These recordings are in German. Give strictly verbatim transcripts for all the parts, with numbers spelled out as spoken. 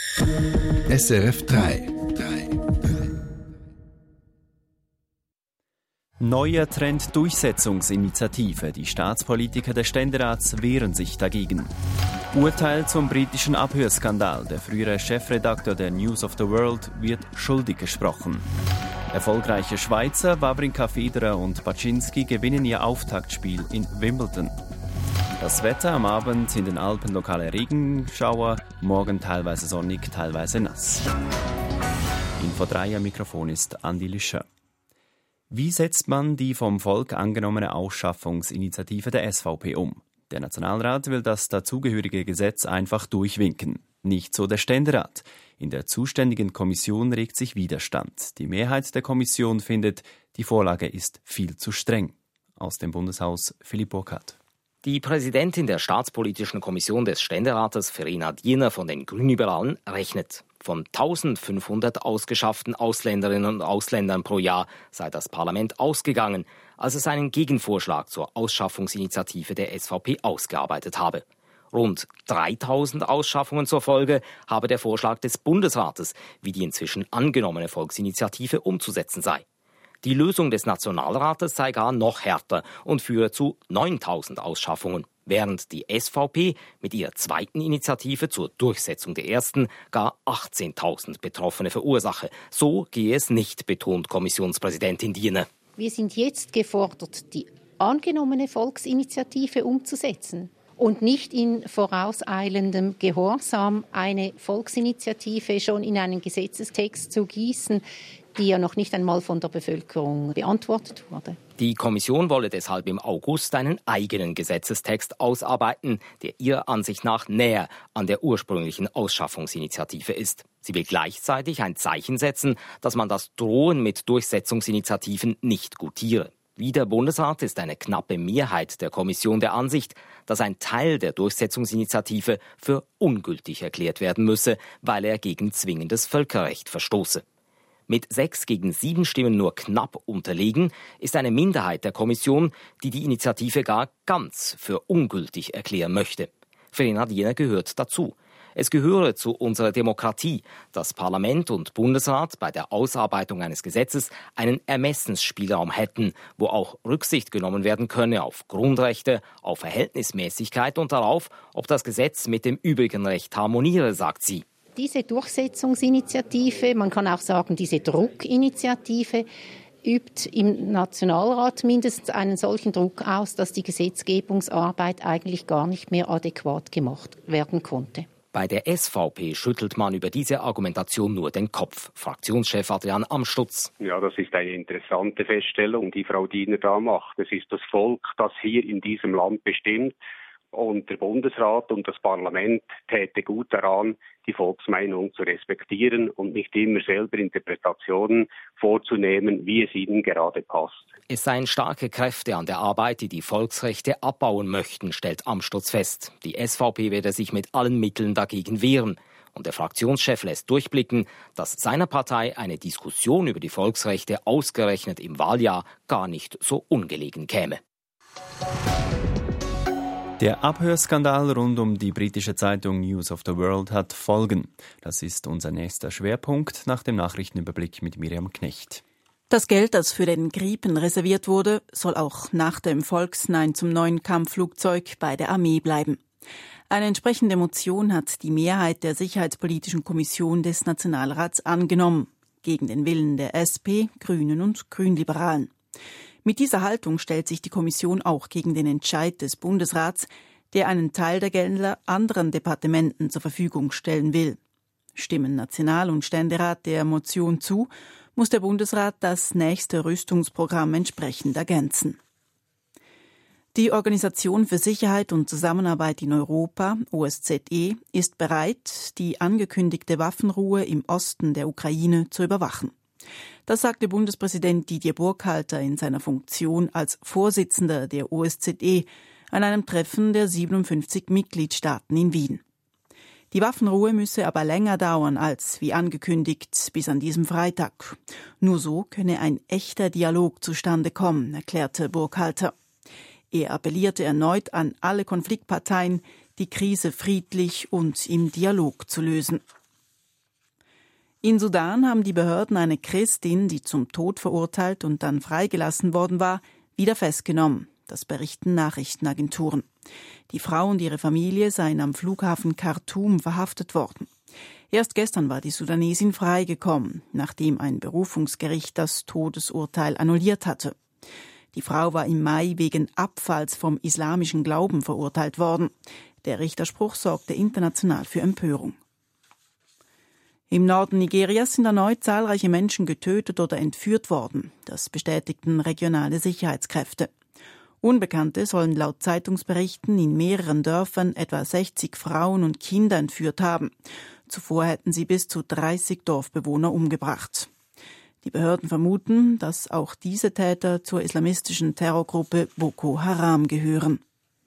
S R F drei. Neue Trend-Durchsetzungsinitiative. Die Staatspolitiker des Ständerats wehren sich dagegen. Urteil zum britischen Abhörskandal. Der frühere Chefredakteur der News of the World wird schuldig gesprochen. Erfolgreiche Schweizer Wawrinka Federer und Baczynski gewinnen ihr Auftaktspiel in Wimbledon. Das Wetter am Abend in den Alpen lokale Regenschauer, morgen teilweise sonnig, teilweise nass. Info drei am Mikrofon ist Andi Lischer. Wie setzt man die vom Volk angenommene Ausschaffungsinitiative der S V P um? Der Nationalrat will das dazugehörige Gesetz einfach durchwinken. Nicht so der Ständerat. In der zuständigen Kommission regt sich Widerstand. Die Mehrheit der Kommission findet, die Vorlage ist viel zu streng. Aus dem Bundeshaus Philipp Burkhardt. Die Präsidentin der Staatspolitischen Kommission des Ständerates, Verena Diener von den Grünliberalen, rechnet. Von eintausendfünfhundert ausgeschafften Ausländerinnen und Ausländern pro Jahr sei das Parlament ausgegangen, als es einen Gegenvorschlag zur Ausschaffungsinitiative der S V P ausgearbeitet habe. Rund dreitausend Ausschaffungen zur Folge habe der Vorschlag des Bundesrates, wie die inzwischen angenommene Volksinitiative umzusetzen sei. Die Lösung des Nationalrates sei gar noch härter und führe zu neuntausend Ausschaffungen, während die S V P mit ihrer zweiten Initiative zur Durchsetzung der ersten gar achtzehntausend Betroffene verursache. So gehe es nicht, betont Kommissionspräsidentin Diener. Wir sind jetzt gefordert, die angenommene Volksinitiative umzusetzen und nicht in vorauseilendem Gehorsam eine Volksinitiative schon in einen Gesetzestext zu gießen, die ja noch nicht einmal von der Bevölkerung beantwortet wurde. Die Kommission wolle deshalb im August einen eigenen Gesetzestext ausarbeiten, der ihrer Ansicht nach näher an der ursprünglichen Ausschaffungsinitiative ist. Sie will gleichzeitig ein Zeichen setzen, dass man das Drohen mit Durchsetzungsinitiativen nicht gutiere. Wie der Bundesrat ist eine knappe Mehrheit der Kommission der Ansicht, dass ein Teil der Durchsetzungsinitiative für ungültig erklärt werden müsse, weil er gegen zwingendes Völkerrecht verstoße. Mit sechs gegen sieben Stimmen nur knapp unterlegen, ist eine Minderheit der Kommission, die die Initiative gar ganz für ungültig erklären möchte. Verena Diener gehört dazu. Es gehöre zu unserer Demokratie, dass Parlament und Bundesrat bei der Ausarbeitung eines Gesetzes einen Ermessensspielraum hätten, wo auch Rücksicht genommen werden könne auf Grundrechte, auf Verhältnismäßigkeit und darauf, ob das Gesetz mit dem übrigen Recht harmoniere, sagt sie. Diese Durchsetzungsinitiative, man kann auch sagen, diese Druckinitiative, übt im Nationalrat mindestens einen solchen Druck aus, dass die Gesetzgebungsarbeit eigentlich gar nicht mehr adäquat gemacht werden konnte. Bei der S V P schüttelt man über diese Argumentation nur den Kopf. Fraktionschef Adrian Amstutz. Ja, das ist eine interessante Feststellung, die Frau Diener da macht. Es ist das Volk, das hier in diesem Land bestimmt. Und der Bundesrat und das Parlament täte gut daran, die Volksmeinung zu respektieren und nicht immer selber Interpretationen vorzunehmen, wie es ihnen gerade passt. Es seien starke Kräfte an der Arbeit, die die Volksrechte abbauen möchten, stellt Amstutz fest. Die S V P werde sich mit allen Mitteln dagegen wehren. Und der Fraktionschef lässt durchblicken, dass seiner Partei eine Diskussion über die Volksrechte ausgerechnet im Wahljahr gar nicht so ungelegen käme. Der Abhörskandal rund um die britische Zeitung News of the World hat Folgen. Das ist unser nächster Schwerpunkt nach dem Nachrichtenüberblick mit Miriam Knecht. Das Geld, das für den Gripen reserviert wurde, soll auch nach dem Volksnein zum neuen Kampfflugzeug bei der Armee bleiben. Eine entsprechende Motion hat die Mehrheit der Sicherheitspolitischen Kommission des Nationalrats angenommen, gegen den Willen der S P, Grünen und Grünliberalen. Mit dieser Haltung stellt sich die Kommission auch gegen den Entscheid des Bundesrats, der einen Teil der Gelder anderen Departementen zur Verfügung stellen will. Stimmen National- und Ständerat der Motion zu, muss der Bundesrat das nächste Rüstungsprogramm entsprechend ergänzen. Die Organisation für Sicherheit und Zusammenarbeit in Europa, O S Z E, ist bereit, die angekündigte Waffenruhe im Osten der Ukraine zu überwachen. Das sagte Bundespräsident Didier Burkhalter in seiner Funktion als Vorsitzender der O S Z E an einem Treffen der siebenundfünfzig Mitgliedstaaten in Wien. Die Waffenruhe müsse aber länger dauern als, wie angekündigt, bis an diesem Freitag. Nur so könne ein echter Dialog zustande kommen, erklärte Burkhalter. Er appellierte erneut an alle Konfliktparteien, die Krise friedlich und im Dialog zu lösen. In Sudan haben die Behörden eine Christin, die zum Tod verurteilt und dann freigelassen worden war, wieder festgenommen. Das berichten Nachrichtenagenturen. Die Frau und ihre Familie seien am Flughafen Khartoum verhaftet worden. Erst gestern war die Sudanesin freigekommen, nachdem ein Berufungsgericht das Todesurteil annulliert hatte. Die Frau war im Mai wegen Abfalls vom islamischen Glauben verurteilt worden. Der Richterspruch sorgte international für Empörung. Im Norden Nigerias sind erneut zahlreiche Menschen getötet oder entführt worden. Das bestätigten regionale Sicherheitskräfte. Unbekannte sollen laut Zeitungsberichten in mehreren Dörfern etwa sechzig Frauen und Kinder entführt haben. Zuvor hätten sie bis zu dreißig Dorfbewohner umgebracht. Die Behörden vermuten, dass auch diese Täter zur islamistischen Terrorgruppe Boko Haram gehören.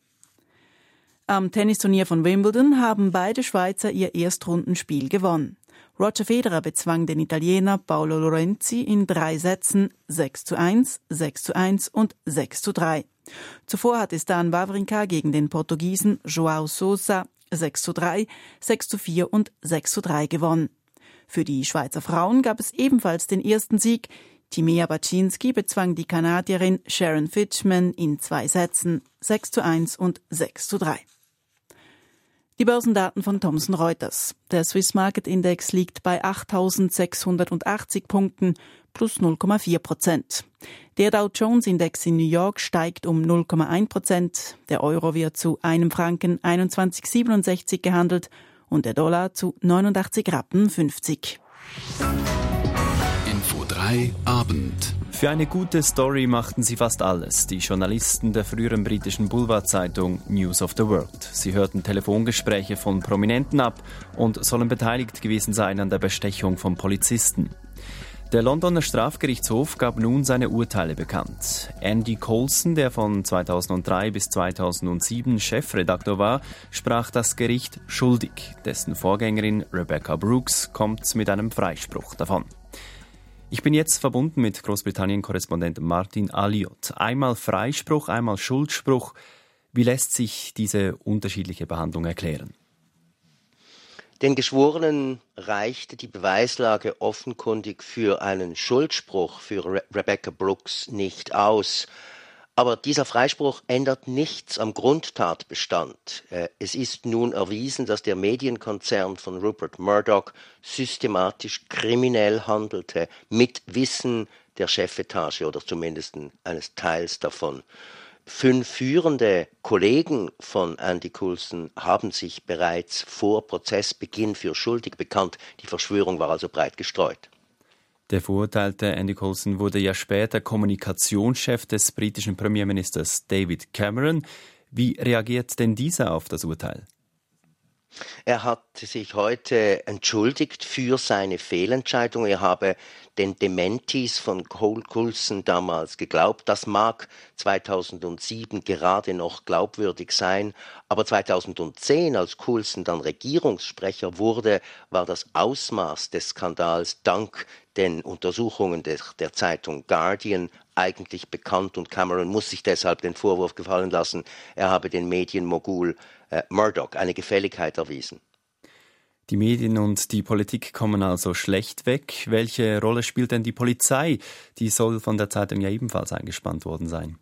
Am Tennisturnier von Wimbledon haben beide Schweizer ihr Erstrundenspiel gewonnen. Roger Federer bezwang den Italiener Paolo Lorenzi in drei Sätzen sechs zu eins, sechs zu eins und sechs zu drei. Zuvor hatte Stan Wawrinka gegen den Portugiesen João Sousa sechs zu drei, sechs zu vier und sechs zu drei gewonnen. Für die Schweizer Frauen gab es ebenfalls den ersten Sieg. Timea Baczynski bezwang die Kanadierin Sharon Fitchman in zwei Sätzen sechs zu eins und sechs zu drei. Die Börsendaten von Thomson Reuters. Der Swiss Market Index liegt bei achttausendsechshundertachtzig Punkten plus null Komma vier Prozent. Der Dow Jones Index in New York steigt um null Komma eins Prozent. Der Euro wird zu einem Franken einundzwanzig Komma siebenundsechzig gehandelt und der Dollar zu neunundachtzig Rappen fünfzig. Info drei Abend. Für eine gute Story machten sie fast alles, die Journalisten der früheren britischen Boulevardzeitung News of the World. Sie hörten Telefongespräche von Prominenten ab und sollen beteiligt gewesen sein an der Bestechung von Polizisten. Der Londoner Strafgerichtshof gab nun seine Urteile bekannt. Andy Coulson, der von zweitausenddrei bis zweitausendsieben Chefredaktor war, sprach das Gericht schuldig. Dessen Vorgängerin Rebecca Brooks kommt mit einem Freispruch davon. Ich bin jetzt verbunden mit Großbritannien-Korrespondent Martin Alliot. Einmal Freispruch, einmal Schuldspruch. Wie lässt sich diese unterschiedliche Behandlung erklären? Den Geschworenen reichte die Beweislage offenkundig für einen Schuldspruch für Re- Rebecca Brooks nicht aus. Aber dieser Freispruch ändert nichts am Grundtatbestand. Es ist nun erwiesen, dass der Medienkonzern von Rupert Murdoch systematisch kriminell handelte, mit Wissen der Chefetage oder zumindest eines Teils davon. Fünf führende Kollegen von Andy Coulson haben sich bereits vor Prozessbeginn für schuldig bekannt. Die Verschwörung war also breit gestreut. Der verurteilte Andy Coulson wurde ja später Kommunikationschef des britischen Premierministers David Cameron. Wie reagiert denn dieser auf das Urteil? Er hat sich heute entschuldigt für seine Fehlentscheidung. Er habe den Dementis von Coulson damals geglaubt. Das mag zweitausendsieben gerade noch glaubwürdig sein, aber zweitausendzehn, als Coulson dann Regierungssprecher wurde, war das Ausmaß des Skandals dank den Untersuchungen der, der Zeitung Guardian eigentlich bekannt und Cameron muss sich deshalb den Vorwurf gefallen lassen, er habe den Medienmogul äh, Murdoch eine Gefälligkeit erwiesen. Die Medien und die Politik kommen also schlecht weg. Welche Rolle spielt denn die Polizei? Die soll von der Zeitung ja ebenfalls eingespannt worden sein.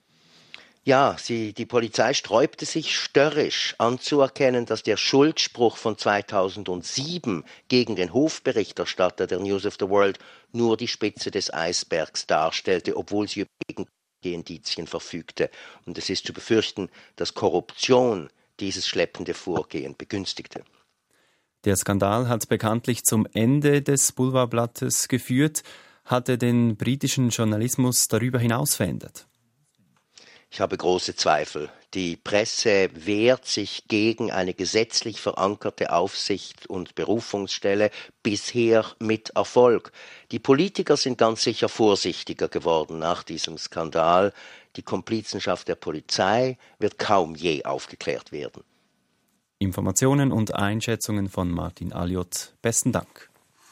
Ja, sie, die Polizei sträubte sich störrisch anzuerkennen, dass der Schuldspruch von zweitausendsieben gegen den Hofberichterstatter der News of the World nur die Spitze des Eisbergs darstellte, obwohl sie über Indizien verfügte. Und es ist zu befürchten, dass Korruption dieses schleppende Vorgehen begünstigte. Der Skandal hat bekanntlich zum Ende des Boulevardblattes geführt. Hat er den britischen Journalismus darüber hinaus verändert? Ich habe große Zweifel. Die Presse wehrt sich gegen eine gesetzlich verankerte Aufsicht und Berufungsstelle, bisher mit Erfolg. Die Politiker sind ganz sicher vorsichtiger geworden nach diesem Skandal. Die Komplizenschaft der Polizei wird kaum je aufgeklärt werden. Informationen und Einschätzungen von Martin Alliot. Besten Dank.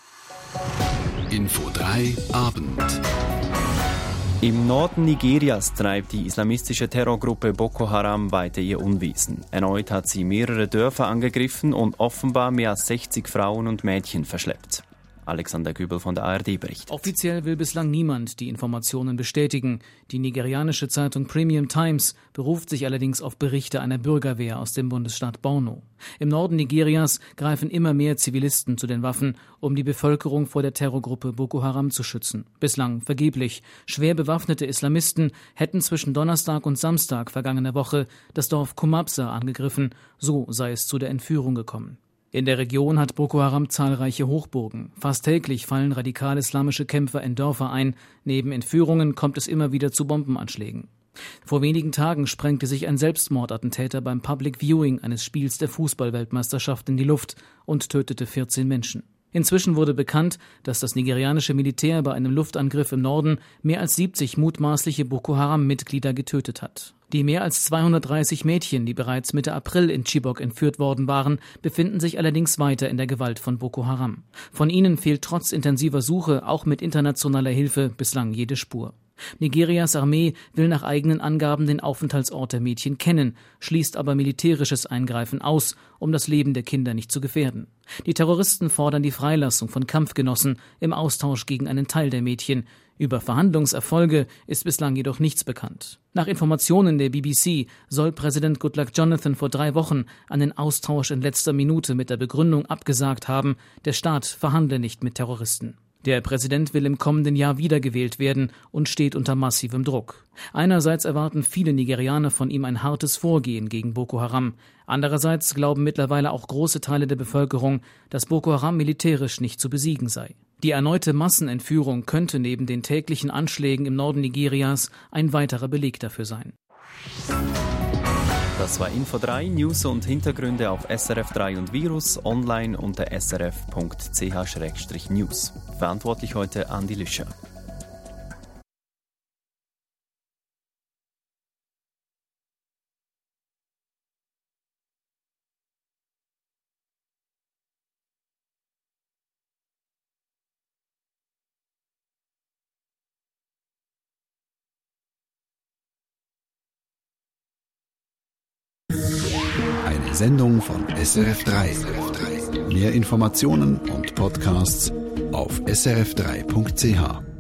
Info drei Abend. Im Norden Nigerias treibt die islamistische Terrorgruppe Boko Haram weiter ihr Unwesen. Erneut hat sie mehrere Dörfer angegriffen und offenbar mehr als sechzig Frauen und Mädchen verschleppt. Alexander Gübel von der A R D berichtet. Offiziell will bislang niemand die Informationen bestätigen. Die nigerianische Zeitung Premium Times beruft sich allerdings auf Berichte einer Bürgerwehr aus dem Bundesstaat Borno. Im Norden Nigerias greifen immer mehr Zivilisten zu den Waffen, um die Bevölkerung vor der Terrorgruppe Boko Haram zu schützen. Bislang vergeblich. Schwer bewaffnete Islamisten hätten zwischen Donnerstag und Samstag vergangener Woche das Dorf Kumabsa angegriffen. So sei es zu der Entführung gekommen. In der Region hat Boko Haram zahlreiche Hochburgen. Fast täglich fallen radikal-islamische Kämpfer in Dörfer ein. Neben Entführungen kommt es immer wieder zu Bombenanschlägen. Vor wenigen Tagen sprengte sich ein Selbstmordattentäter beim Public Viewing eines Spiels der Fußball-Weltmeisterschaft in die Luft und tötete vierzehn Menschen. Inzwischen wurde bekannt, dass das nigerianische Militär bei einem Luftangriff im Norden mehr als siebzig mutmaßliche Boko Haram-Mitglieder getötet hat. Die mehr als zweihundertdreißig Mädchen, die bereits Mitte April in Chibok entführt worden waren, befinden sich allerdings weiter in der Gewalt von Boko Haram. Von ihnen fehlt trotz intensiver Suche auch mit internationaler Hilfe bislang jede Spur. Nigerias Armee will nach eigenen Angaben den Aufenthaltsort der Mädchen kennen, schließt aber militärisches Eingreifen aus, um das Leben der Kinder nicht zu gefährden. Die Terroristen fordern die Freilassung von Kampfgenossen im Austausch gegen einen Teil der Mädchen. Über Verhandlungserfolge ist bislang jedoch nichts bekannt. Nach Informationen der B B C soll Präsident Goodluck Jonathan vor drei Wochen einen Austausch in letzter Minute mit der Begründung abgesagt haben, der Staat verhandle nicht mit Terroristen. Der Präsident will im kommenden Jahr wiedergewählt werden und steht unter massivem Druck. Einerseits erwarten viele Nigerianer von ihm ein hartes Vorgehen gegen Boko Haram. Andererseits glauben mittlerweile auch große Teile der Bevölkerung, dass Boko Haram militärisch nicht zu besiegen sei. Die erneute Massenentführung könnte neben den täglichen Anschlägen im Norden Nigerias ein weiterer Beleg dafür sein. Das war Info drei, News und Hintergründe auf S R F drei und Virus, online unter s r f punkt c h slash news. Verantwortlich heute Andi Lüscher. Eine Sendung von S R F drei. Mehr Informationen und Podcasts auf s r f drei punkt c h.